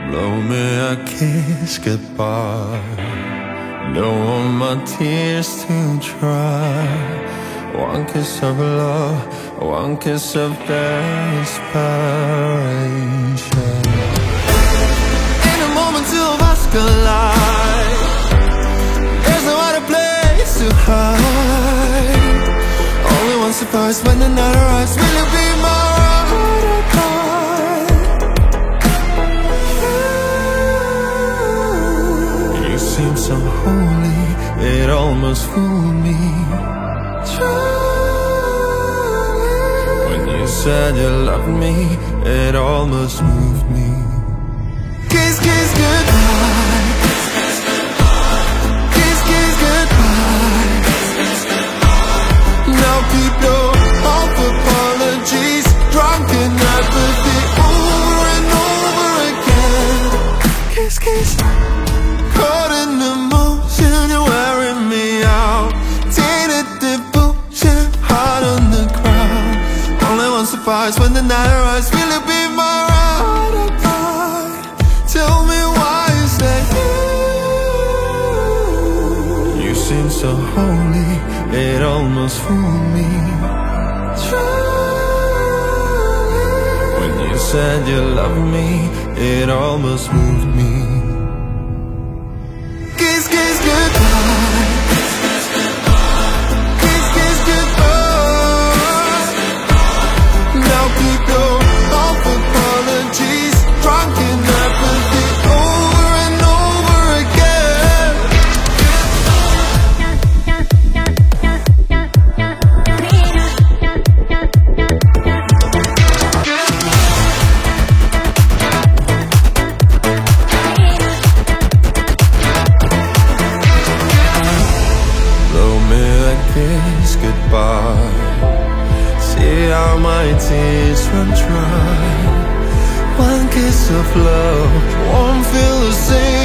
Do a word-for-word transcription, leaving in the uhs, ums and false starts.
Blow me a kiss goodbye. Don't want my tears to dry. One kiss of love, one kiss of desperation. In a moment two of us collide. There's no other place to hide. Only one surprise when the night arrives. Will you be my seem so holy, it almost fooled me. When you said you loved me, it almost moved me. Kiss, kiss, goodbye. Kiss, kiss, goodbye. Now keep your off apologies, drunken apathy over and over again. Kiss, kiss. Caught in emotion, you're wearing me out. Tainted devotion, heart on the ground. Only one surprise when the night arrives. Will you be my ride or die? Tell me why you say you. You seem so holy, it almost fooled me. When you said you loved me, it almost moved me. Kiss, kiss, goodbye. Kiss, kiss, goodbye. Now keep your off apologies, drunken apathy over and over again. Kiss goodbye. See how my tears run dry. One kiss of love won't feel the same.